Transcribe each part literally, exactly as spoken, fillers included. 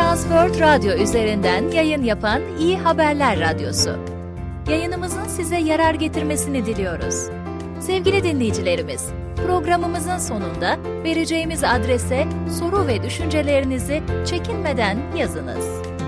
Transworld Radyo üzerinden yayın yapan İyi Haberler Radyosu. Yayınımızın size yarar getirmesini diliyoruz. Sevgili dinleyicilerimiz, programımızın sonunda vereceğimiz adrese soru ve düşüncelerinizi çekinmeden yazınız.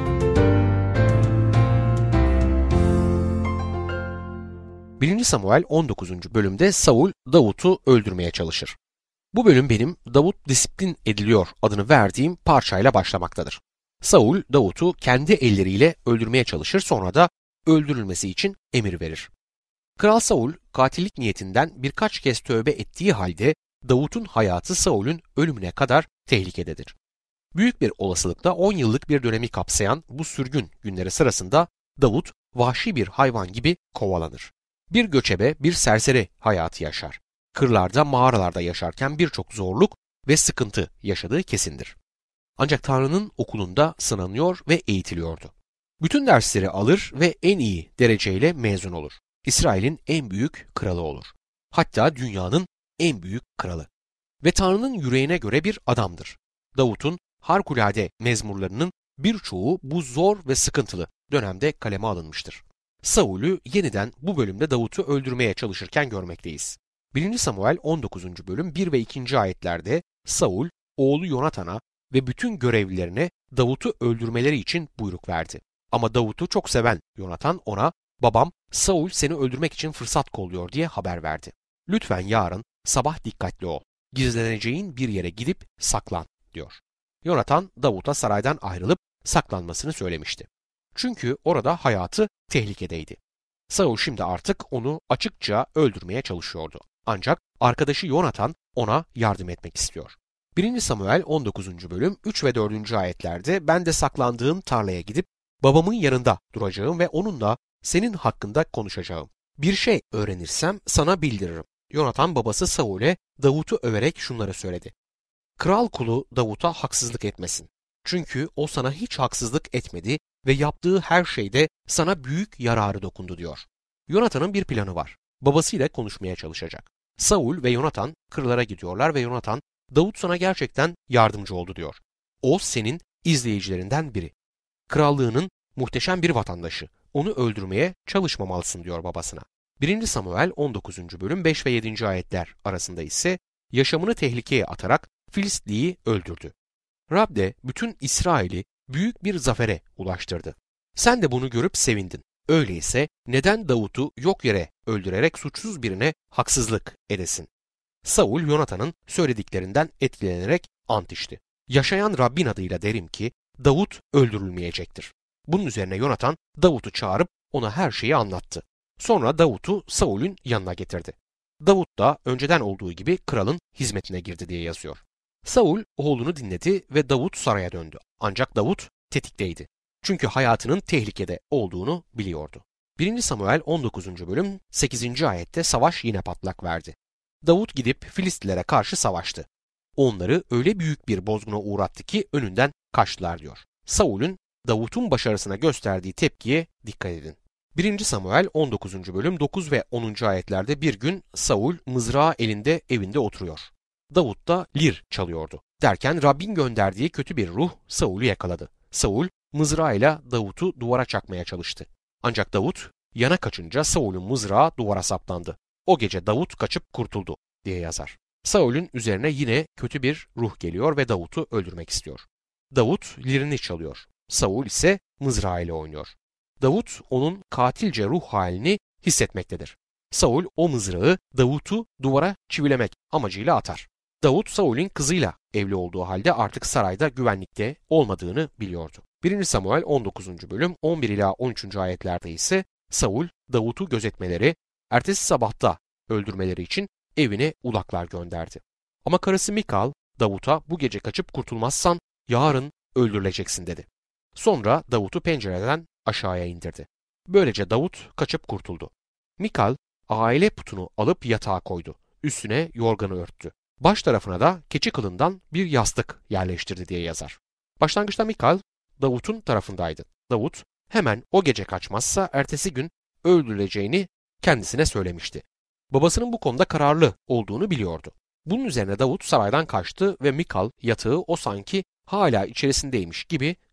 birinci Samuel on dokuzuncu bölümde Saul Davut'u öldürmeye çalışır. Bu bölüm benim Davut disiplin ediliyor adını verdiğim parçayla başlamaktadır. Saul Davut'u kendi elleriyle öldürmeye çalışır, sonra da öldürülmesi için emir verir. Kral Saul katillik niyetinden birkaç kez tövbe ettiği halde Davut'un hayatı Saul'ün ölümüne kadar tehlikededir. Büyük bir olasılıkla on yıllık bir dönemi kapsayan bu sürgün günleri sırasında Davut vahşi bir hayvan gibi kovalanır. Bir göçebe, bir serseri hayatı yaşar. Kırlarda, mağaralarda yaşarken birçok zorluk ve sıkıntı yaşadığı kesindir. Ancak Tanrı'nın okulunda sınanıyor ve eğitiliyordu. Bütün dersleri alır ve en iyi dereceyle mezun olur. İsrail'in en büyük kralı olur. Hatta dünyanın en büyük kralı. Ve Tanrı'nın yüreğine göre bir adamdır. Davut'un harikulade mezmurlarının birçoğu bu zor ve sıkıntılı dönemde kaleme alınmıştır. Saul'ü yeniden bu bölümde Davut'u öldürmeye çalışırken görmekteyiz. birinci Samuel on dokuzuncu bölüm bir ve ikinci ayetlerde Saul, oğlu Yonatan'a ve bütün görevlilerine Davut'u öldürmeleri için buyruk verdi. Ama Davut'u çok seven Yonatan ona, babam Saul seni öldürmek için fırsat kolluyor diye haber verdi. Lütfen yarın sabah dikkatli ol. Gizleneceğin bir yere gidip saklan diyor. Yonatan Davut'a saraydan ayrılıp saklanmasını söylemişti. Çünkü orada hayatı tehlikedeydi. Saul şimdi artık onu açıkça öldürmeye çalışıyordu. Ancak arkadaşı Yonatan ona yardım etmek istiyor. birinci Samuel on dokuzuncu bölüm üç ve dördüncü ayetlerde ben de saklandığın tarlaya gidip babamın yanında duracağım ve onunla senin hakkında konuşacağım. Bir şey öğrenirsem sana bildiririm. Yonatan babası Saul'e Davut'u överek şunları söyledi. Kral kulu Davut'a haksızlık etmesin. Çünkü o sana hiç haksızlık etmedi ve yaptığı her şeyde sana büyük yararı dokundu diyor. Yonatan'ın bir planı var. Babasıyla konuşmaya çalışacak. Saul ve Yonatan kırlara gidiyorlar ve Yonatan, Davut sana gerçekten yardımcı oldu diyor. O senin izleyicilerinden biri. Krallığının muhteşem bir vatandaşı. Onu öldürmeye çalışmamalısın diyor babasına. birinci Samuel on dokuzuncu bölüm beş ve yedinci ayetler arasında ise yaşamını tehlikeye atarak Filistli'yi öldürdü. Rab de bütün İsrail'i büyük bir zafere ulaştırdı. Sen de bunu görüp sevindin. Öyleyse neden Davut'u yok yere öldürerek suçsuz birine haksızlık edesin? Saul, Yonatan'ın söylediklerinden etkilenerek ant içti. Yaşayan Rabbin adıyla derim ki Davut öldürülmeyecektir. Bunun üzerine Yonatan Davut'u çağırıp ona her şeyi anlattı. Sonra Davut'u Saul'ün yanına getirdi. Davut da önceden olduğu gibi kralın hizmetine girdi diye yazıyor. Saul oğlunu dinledi ve Davut saraya döndü. Ancak Davut tetikteydi. Çünkü hayatının tehlikede olduğunu biliyordu. birinci Samuel on dokuzuncu bölüm sekizinci ayette savaş yine patlak verdi. Davut gidip Filistlilere karşı savaştı. Onları öyle büyük bir bozguna uğrattı ki önünden kaçtılar diyor. Saul'ün Davut'un başarısına gösterdiği tepkiye dikkat edin. birinci Samuel on dokuzuncu bölüm dokuz ve onuncu ayetlerde bir gün Saul mızrağı elinde evinde oturuyor. Davut da lir çalıyordu. Derken Rabbin gönderdiği kötü bir ruh Saul'ü yakaladı. Saul mızrağıyla Davut'u duvara çakmaya çalıştı. Ancak Davut yana kaçınca Saul'ün mızrağı duvara saplandı. O gece Davut kaçıp kurtuldu diye yazar. Saul'ün üzerine yine kötü bir ruh geliyor ve Davut'u öldürmek istiyor. Davut lirini çalıyor. Saul ise mızrağıyla oynuyor. Davut onun katilce ruh halini hissetmektedir. Saul o mızrağı Davut'u duvara çivilemek amacıyla atar. Davut Saul'ün kızıyla evli olduğu halde artık sarayda güvenlikte olmadığını biliyordu. birinci Samuel on dokuzuncu bölüm on bir ila on üçüncü ayetlerde ise Saul Davut'u gözetmeleri, ertesi sabahta öldürmeleri için evine ulaklar gönderdi. Ama karısı Mikal Davut'a bu gece kaçıp kurtulmazsan yarın öldürüleceksin dedi. Sonra Davut'u pencereden aşağıya indirdi. Böylece Davut kaçıp kurtuldu. Mikal aile putunu alıp yatağa koydu. Üstüne yorganı örttü. Baş tarafına da keçi kılından bir yastık yerleştirdi diye yazar. Başlangıçta Mikal Davut'un tarafındaydı. Davut hemen o gece kaçmazsa ertesi gün öldürüleceğini kendisine söylemişti. Babasının bu konuda kararlı olduğunu biliyordu. Bunun üzerine Davut saraydan kaçtı ve Mikal yatağı o sanki hala içerisindeymiş gibi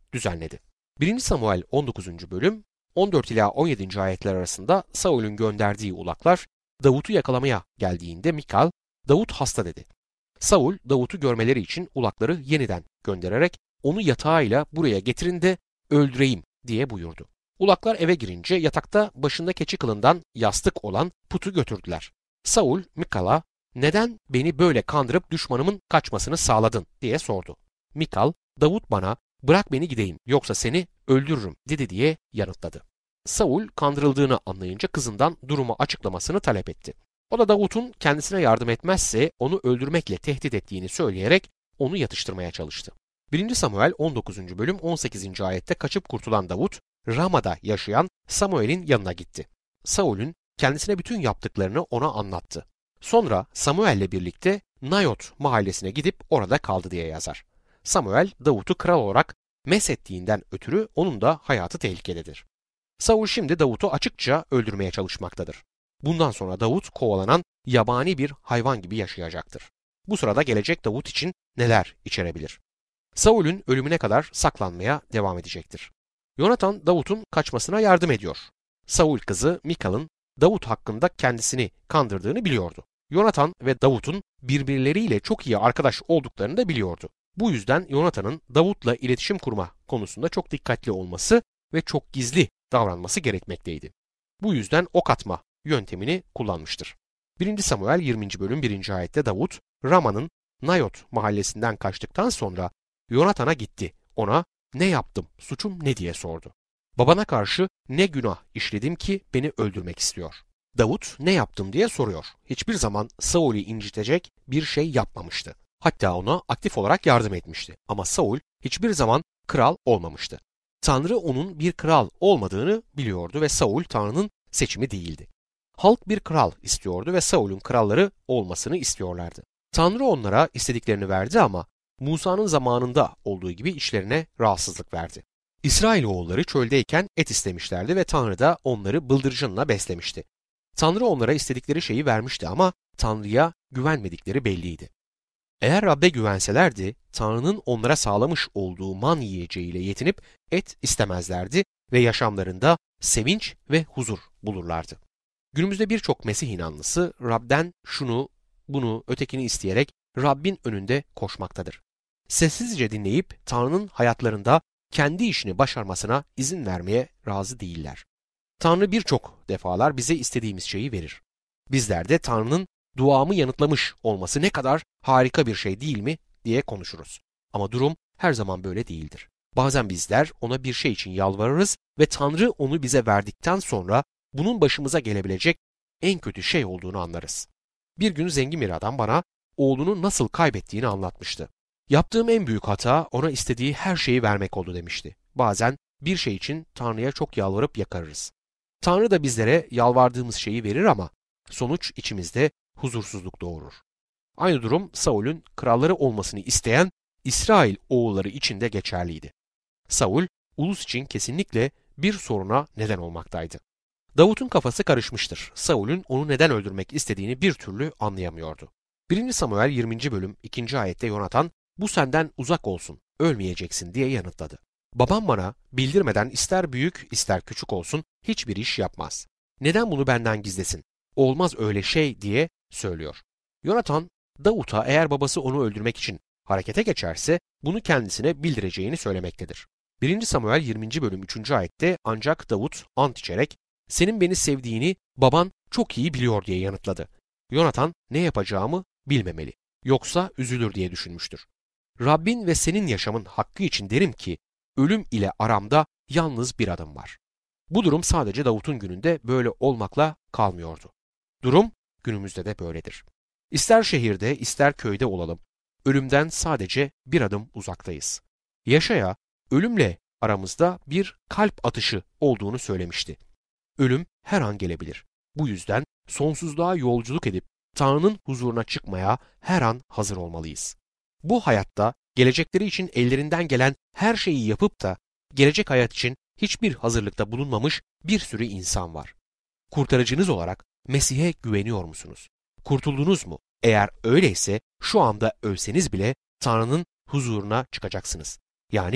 düzenledi. birinci Samuel on dokuzuncu bölüm on dört ila on yedinci ayetler arasında Saul'ün gönderdiği ulaklar Davut'u yakalamaya geldiğinde Mikal, Davut hasta dedi. Saul, Davut'u görmeleri için ulakları yeniden göndererek onu yatağıyla buraya getirin de öldüreyim diye buyurdu. Ulaklar eve girince yatakta başında keçi kılından yastık olan putu götürdüler. Saul, Mikal'a neden beni böyle kandırıp düşmanımın kaçmasını sağladın diye sordu. Mikal, Davut bana bırak beni gideyim yoksa seni öldürürüm dedi diye yanıtladı. Saul kandırıldığını anlayınca kızından durumu açıklamasını talep etti. O da Davut'un kendisine yardım etmezse onu öldürmekle tehdit ettiğini söyleyerek onu yatıştırmaya çalıştı. birinci Samuel on dokuzuncu bölüm on sekizinci ayette kaçıp kurtulan Davut, Rama'da yaşayan Samuel'in yanına gitti. Saul'ün kendisine bütün yaptıklarını ona anlattı. Sonra Samuel'le birlikte Nayot mahallesine gidip orada kaldı diye yazar. Samuel, Davut'u kral olarak meshettiğinden ötürü onun da hayatı tehlikededir. Saul şimdi Davut'u açıkça öldürmeye çalışmaktadır. Bundan sonra Davut kovalanan yabani bir hayvan gibi yaşayacaktır. Bu sırada gelecek Davut için neler içerebilir? Saul'ün ölümüne kadar saklanmaya devam edecektir. Yonatan Davut'un kaçmasına yardım ediyor. Saul kızı Mikal'ın Davut hakkında kendisini kandırdığını biliyordu. Yonatan ve Davut'un birbirleriyle çok iyi arkadaş olduklarını da biliyordu. Bu yüzden Yonatan'ın Davut'la iletişim kurma konusunda çok dikkatli olması ve çok gizli davranması gerekmekteydi. Bu yüzden ok atma yöntemini kullanmıştır. birinci Samuel yirminci bölüm birinci ayette Davut, Rama'nın Nayot mahallesinden kaçtıktan sonra Yonatan'a gitti. Ona ne yaptım, suçum ne diye sordu. Babana karşı ne günah işledim ki beni öldürmek istiyor. Davut ne yaptım diye soruyor. Hiçbir zaman Saul'ü incitecek bir şey yapmamıştı. Hatta ona aktif olarak yardım etmişti. Ama Saul hiçbir zaman kral olmamıştı. Tanrı onun bir kral olmadığını biliyordu ve Saul Tanrı'nın seçimi değildi. Halk bir kral istiyordu ve Saul'ün kralları olmasını istiyorlardı. Tanrı onlara istediklerini verdi ama Musa'nın zamanında olduğu gibi içlerine rahatsızlık verdi. İsrailoğulları çöldeyken et istemişlerdi ve Tanrı da onları bıldırcınla beslemişti. Tanrı onlara istedikleri şeyi vermişti ama Tanrı'ya güvenmedikleri belliydi. Eğer Rab'be güvenselerdi, Tanrı'nın onlara sağlamış olduğu man yiyeceğiyle yetinip et istemezlerdi ve yaşamlarında sevinç ve huzur bulurlardı. Günümüzde birçok Mesih inanlısı Rab'den şunu, bunu, ötekini isteyerek Rabbin önünde koşmaktadır. Sessizce dinleyip Tanrı'nın hayatlarında kendi işini başarmasına izin vermeye razı değiller. Tanrı birçok defalar bize istediğimiz şeyi verir. Bizler de Tanrı'nın duamı yanıtlamış olması ne kadar harika bir şey değil mi diye konuşuruz. Ama durum her zaman böyle değildir. Bazen bizler ona bir şey için yalvarırız ve Tanrı onu bize verdikten sonra bunun başımıza gelebilecek en kötü şey olduğunu anlarız. Bir gün zengin bir adam bana oğlunu nasıl kaybettiğini anlatmıştı. Yaptığım en büyük hata ona istediği her şeyi vermek oldu demişti. Bazen bir şey için Tanrı'ya çok yalvarıp yakarırız. Tanrı da bizlere yalvardığımız şeyi verir ama sonuç içimizde huzursuzluk doğurur. Aynı durum Saul'ün kralları olmasını isteyen İsrail oğulları için de geçerliydi. Saul, ulus için kesinlikle bir soruna neden olmaktaydı. Davut'un kafası karışmıştır. Saul'ün onu neden öldürmek istediğini bir türlü anlayamıyordu. birinci Samuel yirminci bölüm ikinci ayette Yonatan, bu senden uzak olsun, ölmeyeceksin diye yanıtladı. Babam bana bildirmeden ister büyük ister küçük olsun hiçbir iş yapmaz. Neden bunu benden gizlesin? Olmaz öyle şey diye söylüyor. Yonatan, Davut'a eğer babası onu öldürmek için harekete geçerse bunu kendisine bildireceğini söylemektedir. birinci Samuel yirminci bölüm üçüncü ayette ancak Davut ant içerek senin beni sevdiğini baban çok iyi biliyor diye yanıtladı. Yonatan ne yapacağımı bilmemeli. Yoksa üzülür diye düşünmüştür. Rabbin ve senin yaşamın hakkı için derim ki ölüm ile aramda yalnız bir adım var. Bu durum sadece Davut'un gününde böyle olmakla kalmıyordu. Durum günümüzde de böyledir. İster şehirde ister köyde olalım, ölümden sadece bir adım uzaktayız. Yaşaya ölümle aramızda bir kalp atışı olduğunu söylemişti. Ölüm her an gelebilir. Bu yüzden sonsuzluğa yolculuk edip Tanrı'nın huzuruna çıkmaya her an hazır olmalıyız. Bu hayatta gelecekleri için ellerinden gelen her şeyi yapıp da gelecek hayat için hiçbir hazırlıkta bulunmamış bir sürü insan var. Kurtarıcınız olarak Mesih'e güveniyor musunuz? Kurtuldunuz mu? Eğer öyleyse şu anda ölseniz bile Tanrı'nın huzuruna çıkacaksınız. Yani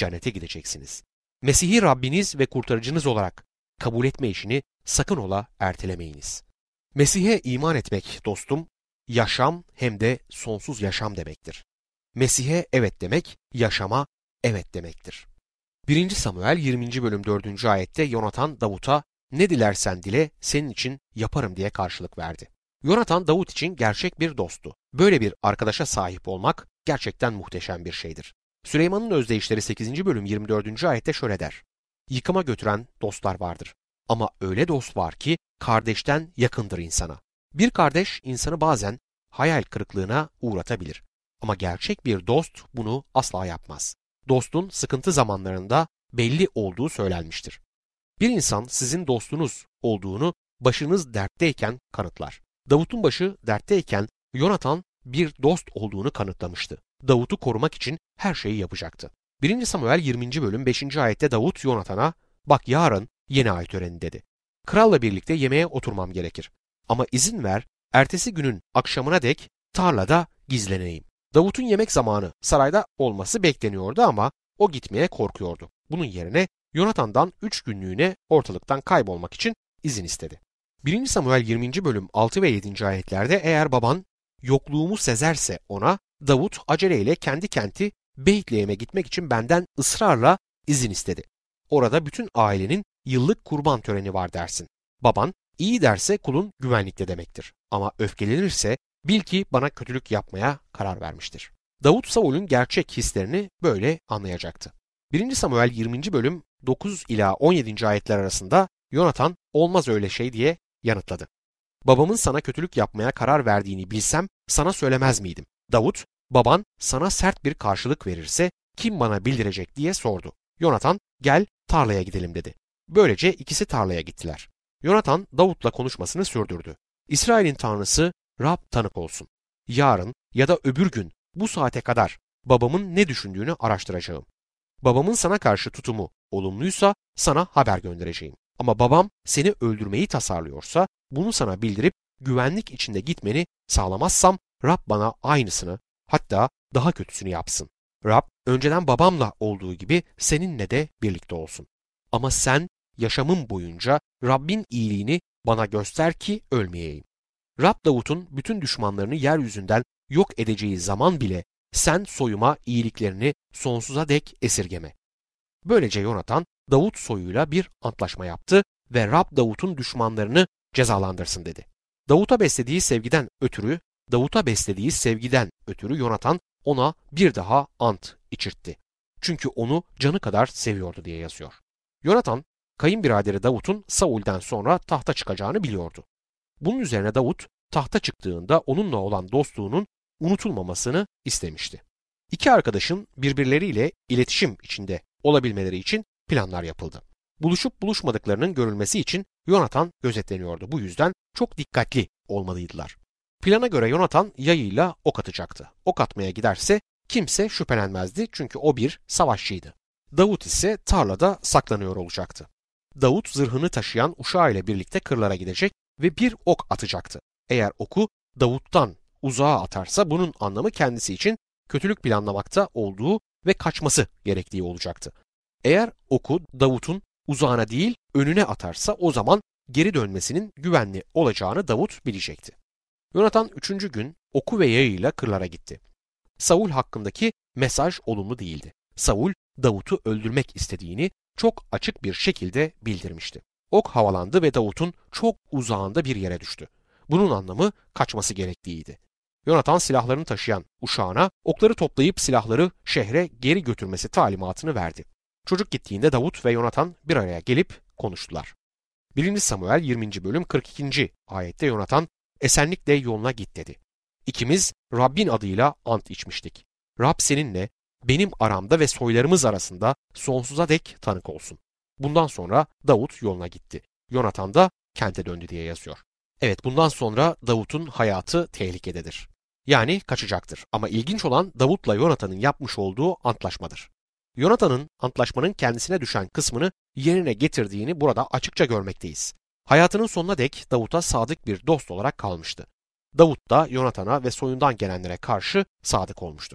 cennete gideceksiniz. Mesih'i Rabbiniz ve kurtarıcınız olarak kabul etme işini sakın ola ertelemeyiniz. Mesih'e iman etmek dostum, yaşam hem de sonsuz yaşam demektir. Mesih'e evet demek, yaşama evet demektir. birinci Samuel yirminci bölüm dördüncü ayette Yonatan Davut'a ne dilersen dile senin için yaparım diye karşılık verdi. Yonatan Davut için gerçek bir dosttu. Böyle bir arkadaşa sahip olmak gerçekten muhteşem bir şeydir. Süleyman'ın özdeyişleri sekizinci bölüm yirmi dördüncü ayette şöyle der. Yıkıma götüren dostlar vardır. Ama öyle dost var ki kardeşten yakındır insana. Bir kardeş insanı bazen hayal kırıklığına uğratabilir. Ama gerçek bir dost bunu asla yapmaz. Dostun sıkıntı zamanlarında belli olduğu söylenmiştir. Bir insan sizin dostunuz olduğunu başınız dertteyken kanıtlar. Davut'un başı dertteyken Yonatan bir dost olduğunu kanıtlamıştı. Davut'u korumak için her şeyi yapacaktı. birinci Samuel yirminci bölüm beşinci ayette Davut Yonatan'a bak yarın yeni ay töreni dedi. Kralla birlikte yemeğe oturmam gerekir. Ama izin ver ertesi günün akşamına dek tarlada gizleneyim. Davut'un yemek zamanı sarayda olması bekleniyordu ama o gitmeye korkuyordu. Bunun yerine Yonatan'dan üç günlüğüne ortalıktan kaybolmak için izin istedi. birinci Samuel yirminci bölüm altı ve yedinci ayetlerde eğer baban yokluğumu sezerse ona Davut aceleyle kendi kenti Beytlehem'e gitmek için benden ısrarla izin istedi. Orada bütün ailenin yıllık kurban töreni var dersin. Baban iyi derse kulun güvenlikte demektir. Ama öfkelenirse bil ki bana kötülük yapmaya karar vermiştir. Davut Saul'ün gerçek hislerini böyle anlayacaktı. birinci Samuel yirminci bölüm dokuz ila on yedinci ayetler arasında Yonatan olmaz öyle şey diye yanıtladı. Babamın sana kötülük yapmaya karar verdiğini bilsem sana söylemez miydim? Davut, baban sana sert bir karşılık verirse kim bana bildirecek diye sordu. Yonatan, gel tarlaya gidelim dedi. Böylece ikisi tarlaya gittiler. Yonatan Davut'la konuşmasını sürdürdü. İsrail'in tanrısı Rab tanık olsun. Yarın ya da öbür gün bu saate kadar babamın ne düşündüğünü araştıracağım. Babamın sana karşı tutumu olumluysa sana haber göndereceğim. Ama babam seni öldürmeyi tasarlıyorsa bunu sana bildirip güvenlik içinde gitmeni sağlamazsam Rab bana aynısını hatta daha kötüsünü yapsın. Rab önceden babamla olduğu gibi seninle de birlikte olsun. Ama sen yaşamım boyunca Rabbin iyiliğini bana göster ki ölmeyeyim. Rab Davut'un bütün düşmanlarını yeryüzünden yok edeceği zaman bile sen soyuma iyiliklerini sonsuza dek esirgeme. Böylece Yonatan Davut soyuyla bir antlaşma yaptı ve Rab Davut'un düşmanlarını cezalandırsın dedi. Davut'a beslediği sevgiden ötürü, Davut'a beslediği sevgiden ötürü Yonatan ona bir daha ant içirtti. Çünkü onu canı kadar seviyordu diye yazıyor. Yonatan, kayınbiraderi Davut'un Saul'den sonra tahta çıkacağını biliyordu. Bunun üzerine Davut tahta çıktığında onunla olan dostluğunun unutulmamasını istemişti. İki arkadaşın birbirleriyle iletişim içinde olabilmeleri için planlar yapıldı. Buluşup buluşmadıklarının görülmesi için Yonatan gözetleniyordu. Bu yüzden çok dikkatli olmalıydılar. Plana göre Yonatan yayıyla ok atacaktı. Ok atmaya giderse kimse şüphelenmezdi çünkü o bir savaşçıydı. Davut ise tarlada saklanıyor olacaktı. Davut zırhını taşıyan uşağıyla birlikte kırlara gidecek ve bir ok atacaktı. Eğer oku Davut'tan uzağa atarsa bunun anlamı kendisi için kötülük planlamakta olduğu ve kaçması gerektiği olacaktı. Eğer oku Davut'un uzağına değil önüne atarsa o zaman geri dönmesinin güvenli olacağını Davut bilecekti. Yonatan üçüncü gün oku ve yayıyla kırlara gitti. Saul hakkındaki mesaj olumlu değildi. Saul Davut'u öldürmek istediğini çok açık bir şekilde bildirmişti. Ok havalandı ve Davut'un çok uzağında bir yere düştü. Bunun anlamı kaçması gerektiğiydi. Yonatan silahlarını taşıyan uşağına okları toplayıp silahları şehre geri götürmesi talimatını verdi. Çocuk gittiğinde Davut ve Yonatan bir araya gelip konuştular. birinci Samuel yirminci bölüm kırk ikinci ayette Yonatan esenlikle yoluna git dedi. İkimiz Rabbin adıyla ant içmiştik. Rab seninle benim aramda ve soylarımız arasında sonsuza dek tanık olsun. Bundan sonra Davut yoluna gitti. Yonatan da kente döndü diye yazıyor. Evet, bundan sonra Davut'un hayatı tehlikededir. Yani kaçacaktır. Ama ilginç olan Davut'la Yonatan'ın yapmış olduğu antlaşmadır. Yonatan'ın antlaşmanın kendisine düşen kısmını yerine getirdiğini burada açıkça görmekteyiz. Hayatının sonuna dek Davut'a sadık bir dost olarak kalmıştı. Davut da Yonatan'a ve soyundan gelenlere karşı sadık olmuştur.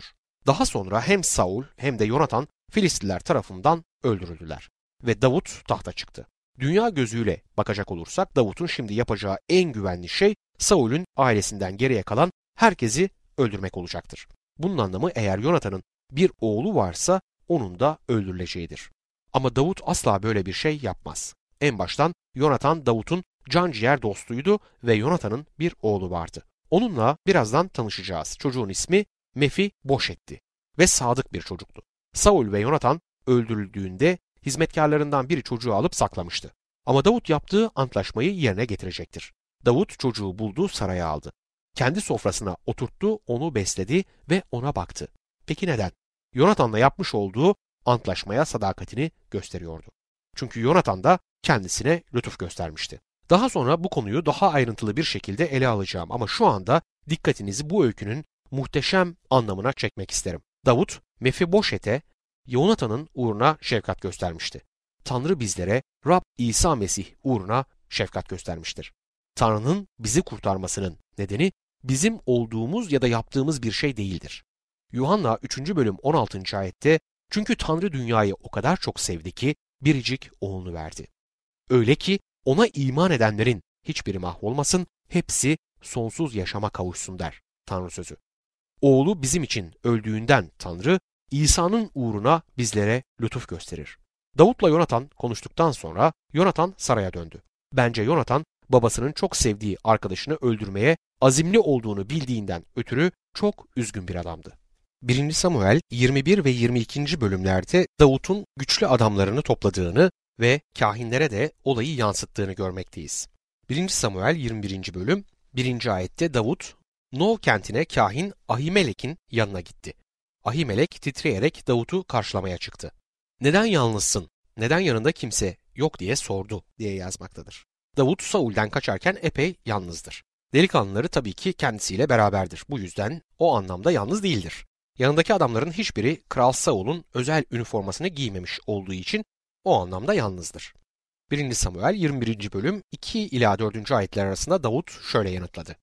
Daha sonra hem Saul hem de Yonatan Filistliler tarafından öldürüldüler ve Davut tahta çıktı. Dünya gözüyle bakacak olursak Davut'un şimdi yapacağı en güvenli şey Saul'ün ailesinden geriye kalan herkesi öldürmek olacaktır. Bunun anlamı eğer Yonatan'ın bir oğlu varsa onun da öldürüleceğidir. Ama Davut asla böyle bir şey yapmaz. En baştan Yonatan Davut'un canciğer dostuydu ve Yonatan'ın bir oğlu vardı. Onunla birazdan tanışacağız. Çocuğun ismi Mefiboşet'ti ve sadık bir çocuktu. Saul ve Yonatan öldürüldüğünde hizmetkarlarından biri çocuğu alıp saklamıştı. Ama Davut yaptığı antlaşmayı yerine getirecektir. Davut çocuğu buldu, saraya aldı. Kendi sofrasına oturttu, onu besledi ve ona baktı. Peki neden? Yonatan'la yapmış olduğu antlaşmaya sadakatini gösteriyordu. Çünkü Yonatan da kendisine lütuf göstermişti. Daha sonra bu konuyu daha ayrıntılı bir şekilde ele alacağım ama şu anda dikkatinizi bu öykünün muhteşem anlamına çekmek isterim. Davut, Mefiboşet'e Yonatan'ın uğruna şefkat göstermişti. Tanrı bizlere Rab İsa Mesih uğruna şefkat göstermiştir. Tanrı'nın bizi kurtarmasının nedeni bizim olduğumuz ya da yaptığımız bir şey değildir. Yuhanna üçüncü bölüm on altıncı ayette çünkü Tanrı dünyayı o kadar çok sevdi ki biricik oğlunu verdi. Öyle ki ona iman edenlerin hiçbiri mahvolmasın, hepsi sonsuz yaşama kavuşsun der Tanrı sözü. Oğlu bizim için öldüğünden Tanrı, İsa'nın uğruna bizlere lütuf gösterir. Davut'la Yonatan konuştuktan sonra Yonatan saraya döndü. Bence Yonatan babasının çok sevdiği arkadaşını öldürmeye azimli olduğunu bildiğinden ötürü çok üzgün bir adamdı. birinci Samuel yirmi bir ve yirmi ikinci bölümlerde Davut'un güçlü adamlarını topladığını ve kâhinlere de olayı yansıttığını görmekteyiz. birinci Samuel yirmi birinci bölüm birinci ayette Davut, Nov kentine kâhin Ahimelek'in yanına gitti. Ahimelek titreyerek Davut'u karşılamaya çıktı. Neden yalnızsın, neden yanında kimse yok diye sordu diye yazmaktadır. Davut Saul'den kaçarken epey yalnızdır. Delikanlıları tabii ki kendisiyle beraberdir. Bu yüzden o anlamda yalnız değildir. Yanındaki adamların hiçbiri Kral Saul'un özel üniformasını giymemiş olduğu için o anlamda yalnızdır. birinci Samuel yirmi birinci bölüm iki ila dördüncü ayetler arasında Davut şöyle yanıtladı.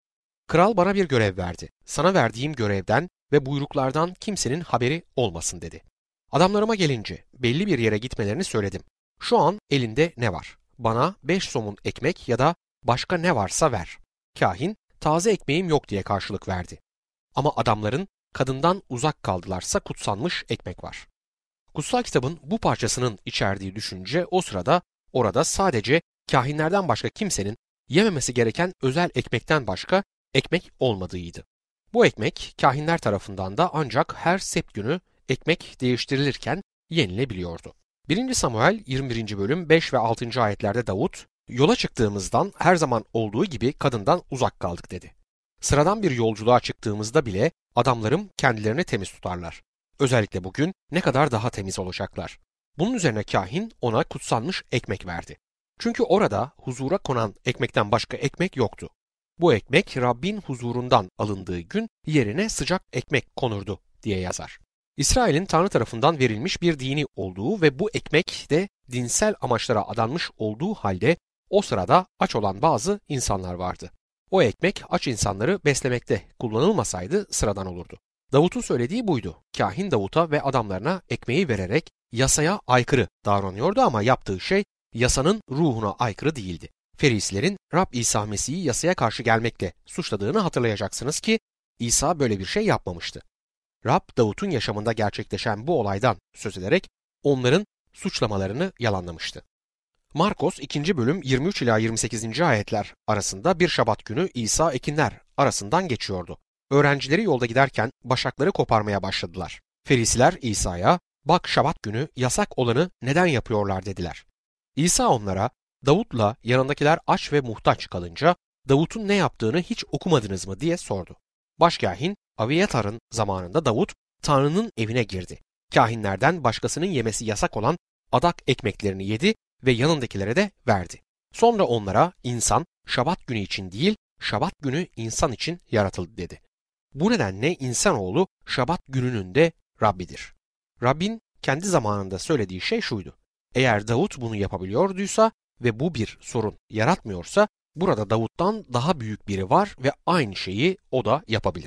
Kral bana bir görev verdi. Sana verdiğim görevden ve buyruklardan kimsenin haberi olmasın dedi. Adamlarıma gelince belli bir yere gitmelerini söyledim. Şu an elinde ne var? Bana beş somun ekmek ya da başka ne varsa ver. Kâhin, taze ekmeğim yok diye karşılık verdi. Ama adamların kadından uzak kaldılarsa kutsanmış ekmek var. Kutsal kitabın bu parçasının içerdiği düşünce o sırada orada sadece kâhinlerden başka kimsenin yememesi gereken özel ekmekten başka ekmek olmadığıydı. Bu ekmek kâhinler tarafından da ancak her sept günü ekmek değiştirilirken yenilebiliyordu. birinci Samuel yirmi birinci bölüm beş ve altıncı ayetlerde Davut, yola çıktığımızdan her zaman olduğu gibi kadından uzak kaldık dedi. Sıradan bir yolculuğa çıktığımızda bile adamlarım kendilerini temiz tutarlar. Özellikle bugün ne kadar daha temiz olacaklar. Bunun üzerine kâhin ona kutsanmış ekmek verdi. Çünkü orada huzura konan ekmekten başka ekmek yoktu. Bu ekmek Rabbin huzurundan alındığı gün yerine sıcak ekmek konurdu diye yazar. İsrail'in Tanrı tarafından verilmiş bir dini olduğu ve bu ekmek de dinsel amaçlara adanmış olduğu halde o sırada aç olan bazı insanlar vardı. O ekmek aç insanları beslemekte kullanılmasaydı sıradan olurdu. Davut'un söylediği buydu. Kâhin Davut'a ve adamlarına ekmeği vererek yasaya aykırı davranıyordu ama yaptığı şey yasanın ruhuna aykırı değildi. Ferislerin Rab İsa Mesih'i yasaya karşı gelmekle suçladığını hatırlayacaksınız ki İsa böyle bir şey yapmamıştı. Rab Davut'un yaşamında gerçekleşen bu olaydan söz ederek onların suçlamalarını yalanlamıştı. Markos ikinci bölüm yirmi üç ila yirmi sekizinci ayetler arasında bir şabat günü İsa ekinler arasından geçiyordu. Öğrencileri yolda giderken başakları koparmaya başladılar. Ferisiler İsa'ya, "Bak şabat günü yasak olanı neden yapıyorlar?" dediler. İsa onlara, Davut'la yanındakiler aç ve muhtaç kalınca Davut'un ne yaptığını hiç okumadınız mı diye sordu. Başkâhin Abiyatar'ın zamanında Davut Tanrı'nın evine girdi. Kâhinlerden başkasının yemesi yasak olan adak ekmeklerini yedi ve yanındakilere de verdi. Sonra onlara insan şabat günü için değil, şabat günü insan için yaratıldı dedi. Bu nedenle insanoğlu şabat gününün de Rabbidir. Rabbin kendi zamanında söylediği şey şuydu. Eğer Davut bunu yapabiliyorduysa ve bu bir sorun yaratmıyorsa burada Davut'tan daha büyük biri var ve aynı şeyi o da yapabilir.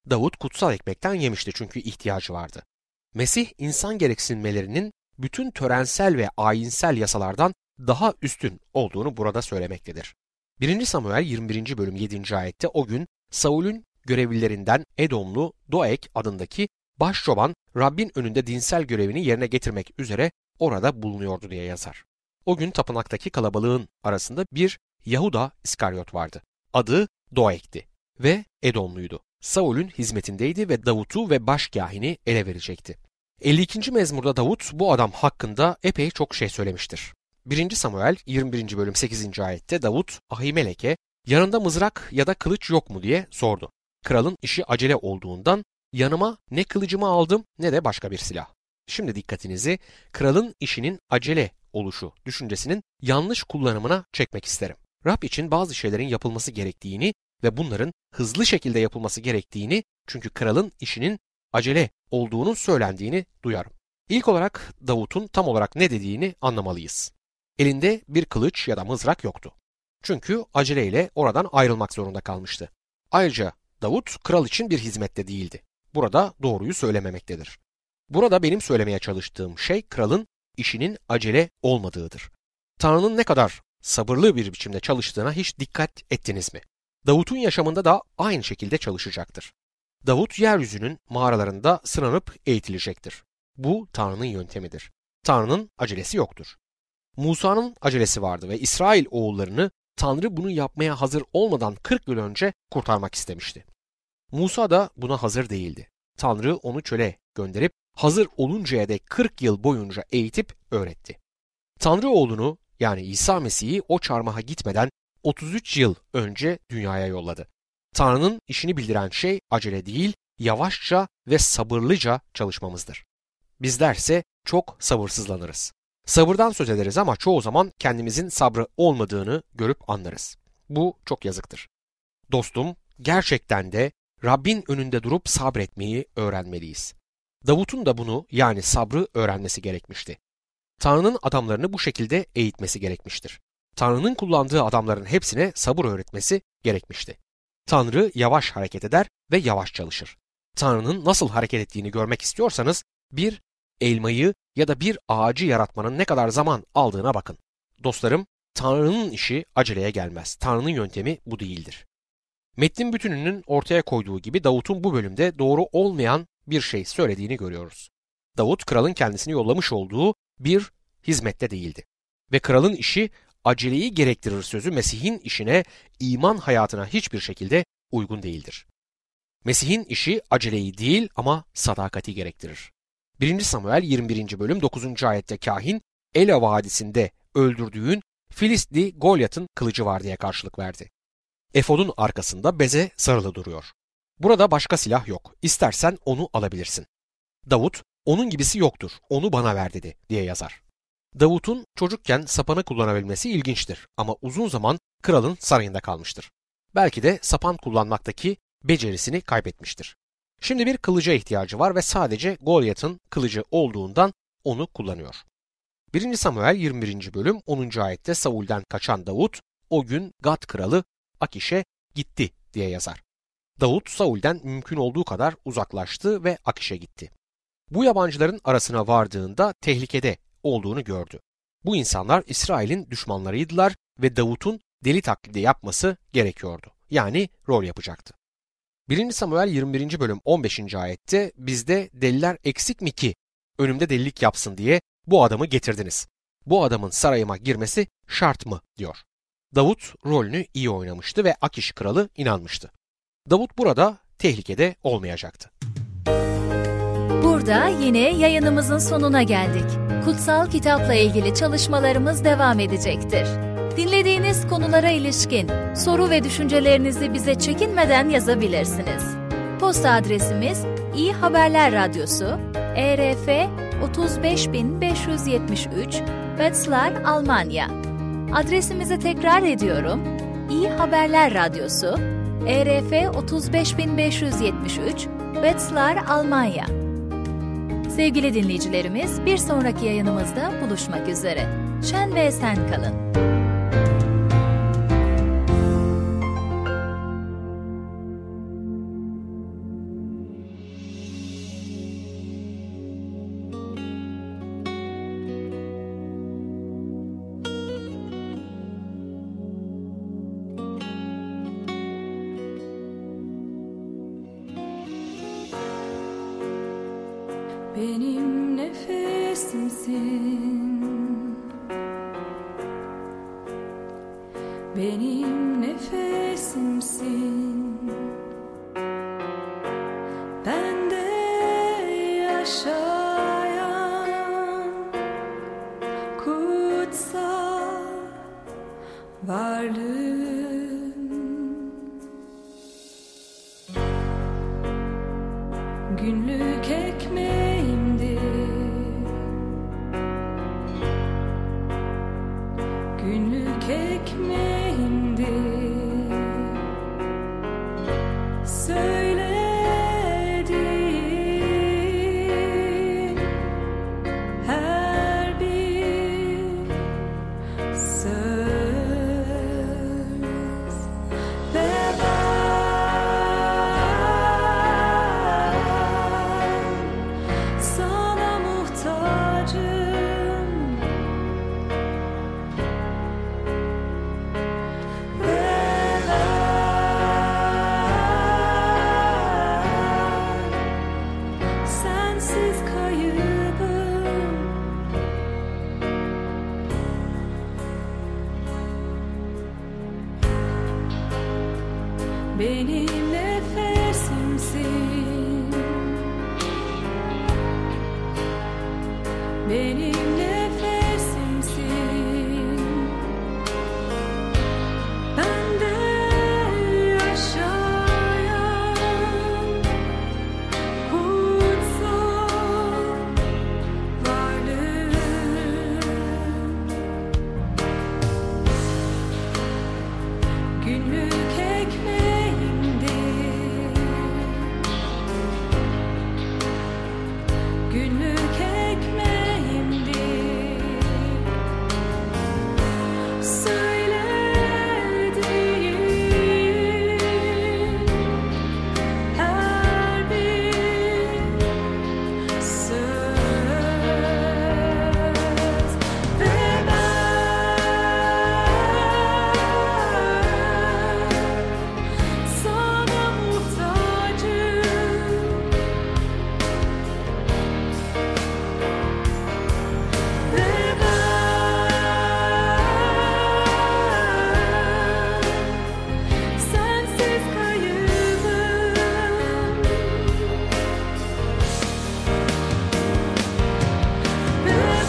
Davut kutsal ekmekten yemişti çünkü ihtiyacı vardı. Mesih insan gereksinmelerinin bütün törensel ve ayinsel yasalardan daha üstün olduğunu burada söylemektedir. birinci Samuel yirmi birinci bölüm yedinci ayette o gün Saul'ün görevlilerinden Edomlu Doeg adındaki başçoban Rabbin önünde dinsel görevini yerine getirmek üzere orada bulunuyordu diye yazar. O gün tapınaktaki kalabalığın arasında bir Yahuda İskaryot vardı. Adı Doeg'ti ve Edomluydu. Saul'ün hizmetindeydi ve Davut'u ve başkâhini ele verecekti. elli ikinci mezmurda Davut bu adam hakkında epey çok şey söylemiştir. birinci Samuel yirmi birinci bölüm sekizinci ayette Davut Ahimelek'e yanında mızrak ya da kılıç yok mu diye sordu. Kralın işi acele olduğundan yanıma ne kılıcımı aldım ne de başka bir silah. Şimdi dikkatinizi kralın işinin acele oluşu düşüncesinin yanlış kullanımına çekmek isterim. Rab için bazı şeylerin yapılması gerektiğini ve bunların hızlı şekilde yapılması gerektiğini çünkü kralın işinin acele olduğunun söylendiğini duyarım. İlk olarak Davut'un tam olarak ne dediğini anlamalıyız. Elinde bir kılıç ya da mızrak yoktu. Çünkü aceleyle oradan ayrılmak zorunda kalmıştı. Ayrıca Davut kral için bir hizmette değildi. Burada doğruyu söylememektedir. Burada benim söylemeye çalıştığım şey kralın işinin acele olmadığıdır. Tanrı'nın ne kadar sabırlı bir biçimde çalıştığına hiç dikkat ettiniz mi? Davut'un yaşamında da aynı şekilde çalışacaktır. Davut yeryüzünün mağaralarında sınanıp eğitilecektir. Bu Tanrı'nın yöntemidir. Tanrı'nın acelesi yoktur. Musa'nın acelesi vardı ve İsrail oğullarını Tanrı bunu yapmaya hazır olmadan kırk yıl önce kurtarmak istemişti. Musa da buna hazır değildi. Tanrı onu çöle gönderip hazır oluncaya dek kırk yıl boyunca eğitip öğretti. Tanrı oğlunu yani İsa Mesih'i o çarmıha gitmeden otuz üç yıl önce dünyaya yolladı. Tanrı'nın işini bildiren şey acele değil, yavaşça ve sabırlıca çalışmamızdır. Bizlerse çok sabırsızlanırız. Sabırdan söz ederiz ama çoğu zaman kendimizin sabrı olmadığını görüp anlarız. Bu çok yazıktır. Dostum, gerçekten de Rabbin önünde durup sabretmeyi öğrenmeliyiz. Davut'un da bunu yani sabrı öğrenmesi gerekmişti. Tanrı'nın adamlarını bu şekilde eğitmesi gerekmiştir. Tanrı'nın kullandığı adamların hepsine sabır öğretmesi gerekmişti. Tanrı yavaş hareket eder ve yavaş çalışır. Tanrı'nın nasıl hareket ettiğini görmek istiyorsanız bir elmayı ya da bir ağacı yaratmanın ne kadar zaman aldığına bakın. Dostlarım, Tanrı'nın işi aceleye gelmez. Tanrı'nın yöntemi bu değildir. Metnin bütününün ortaya koyduğu gibi Davut'un bu bölümde doğru olmayan bir şey söylediğini görüyoruz. Davut, kralın kendisini yollamış olduğu bir hizmette değildi. Ve kralın işi aceleyi gerektirir sözü Mesih'in işine, iman hayatına hiçbir şekilde uygun değildir. Mesih'in işi aceleyi değil ama sadakati gerektirir. birinci Samuel yirmi birinci bölüm dokuzuncu ayette kahin, Ela Vadisi'nde öldürdüğün Filistli Golyat'ın kılıcı var diye karşılık verdi. Efodun arkasında beze sarılı duruyor. Burada başka silah yok. İstersen onu alabilirsin. Davut, onun gibisi yoktur, onu bana ver dedi diye yazar. Davut'un çocukken sapanı kullanabilmesi ilginçtir ama uzun zaman kralın sarayında kalmıştır. Belki de sapan kullanmaktaki becerisini kaybetmiştir. Şimdi bir kılıca ihtiyacı var ve sadece Golyat'ın kılıcı olduğundan onu kullanıyor. birinci Samuel yirmi birinci bölüm onuncu ayette Saul'den kaçan Davut o gün Gat kralı Akiş'e gitti diye yazar. Davut Saul'den mümkün olduğu kadar uzaklaştı ve Akiş'e gitti. Bu yabancıların arasına vardığında tehlikede olduğunu gördü. Bu insanlar İsrail'in düşmanlarıydılar ve Davut'un deli taklidi yapması gerekiyordu. Yani rol yapacaktı. birinci Samuel yirmi birinci bölüm on beşinci ayette bizde deliler eksik mi ki önümde delilik yapsın diye bu adamı getirdiniz. Bu adamın sarayıma girmesi şart mı diyor. Davut rolünü iyi oynamıştı ve Akiş kralı inanmıştı. Davut burada tehlikede olmayacaktı. Burada yine yayınımızın sonuna geldik. Kutsal kitapla ilgili çalışmalarımız devam edecektir. Dinlediğiniz konulara ilişkin soru ve düşüncelerinizi bize çekinmeden yazabilirsiniz. Posta adresimiz İyi Haberler Radyosu, E R F otuz beş bin beş yüz yetmiş üç, Wetzlar, Almanya. Adresimizi tekrar ediyorum. İyi Haberler Radyosu, E R F otuz beş bin beş yüz yetmiş üç, Wetzlar, Almanya. Sevgili dinleyicilerimiz, bir sonraki yayınımızda buluşmak üzere. Şen ve esen kalın. benim nefesimsin, benim nefesimsin, bende yaşayan kutsal varlığım, günlük ekmeğimdir, günlük ekmeğimdir, söylediğin her bir söz ve ben sana muhtacım ve ben sensiz kaybım. Benim nefesimsin, benim nefesimsin, bende yaşayan kutsal varlığım, günlük ekmeğimdir, günlük ekmeğimdir, söylediğin her bir söz ve ben sana muhtacım ve ben sensiz kaybım. Ve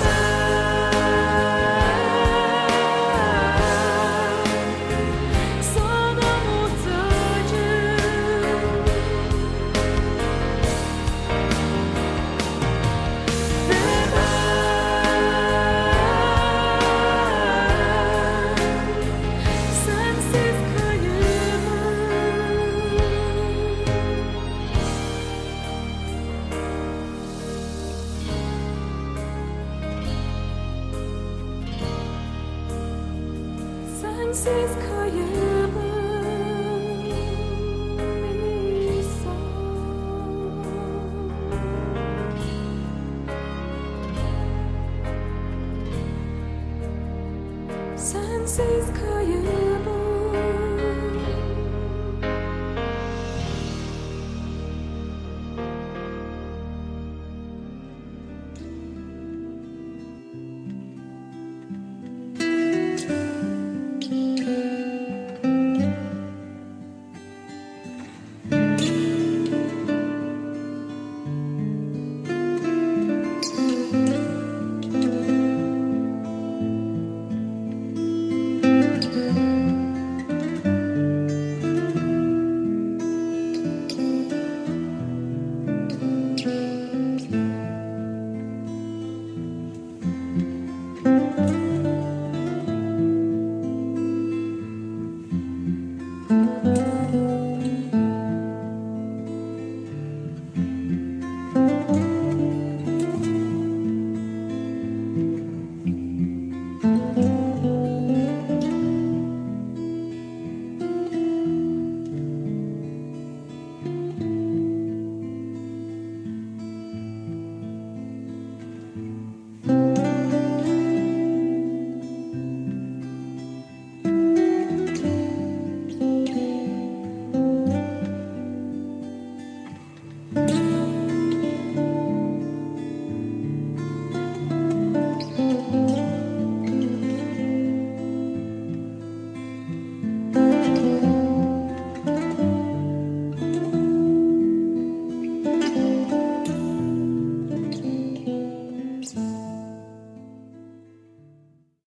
ben sana muhtacım ve ben sensiz kaybım. Sensiz kaybım İsa. Sensiz kaybım.